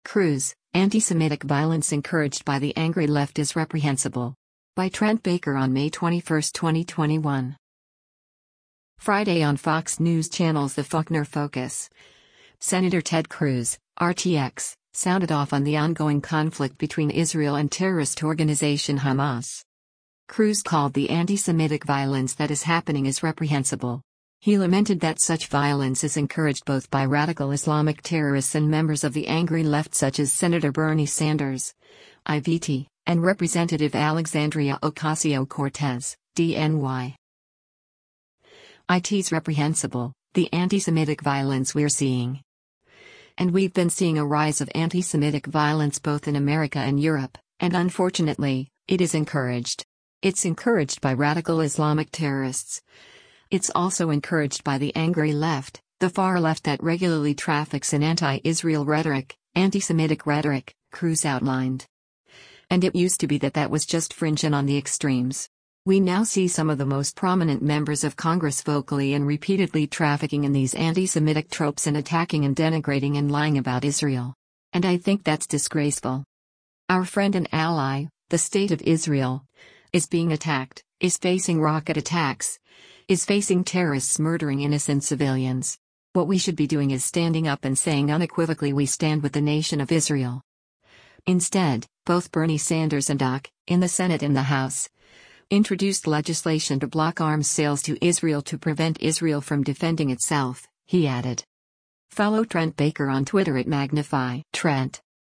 Cruz, anti-Semitic violence encouraged by the angry left is reprehensible. By Trent Baker on May 21, 2021. Friday on Fox News Channel's The Faulkner Focus. Senator Ted Cruz, RTX, sounded off on the ongoing conflict between Israel and terrorist organization Hamas. Cruz called the anti-Semitic violence that is happening as reprehensible. He lamented that such violence is encouraged both by radical Islamic terrorists and members of the angry left such as Senator Bernie Sanders, IVT, and Representative Alexandria Ocasio-Cortez, DNY. It's reprehensible, the anti-Semitic violence we're seeing. And we've been seeing a rise of anti-Semitic violence both in America and Europe, and unfortunately, it is encouraged. It's encouraged by radical Islamic terrorists. It's also encouraged by the angry left, the far left that regularly traffics in anti-Israel rhetoric, anti-Semitic rhetoric, Cruz outlined. And it used to be that was just fringe and on the extremes. We now see some of the most prominent members of Congress vocally and repeatedly trafficking in these anti-Semitic tropes and attacking and denigrating and lying about Israel. And I think that's disgraceful. Our friend and ally, the State of Israel, is being attacked, is facing rocket attacks, is facing terrorists murdering innocent civilians. What we should be doing is standing up and saying unequivocally we stand with the nation of Israel. Instead, both Bernie Sanders and OC, in the Senate and the House, introduced legislation to block arms sales to Israel to prevent Israel from defending itself, he added. Follow Trent Baker on Twitter at Magnify Trent.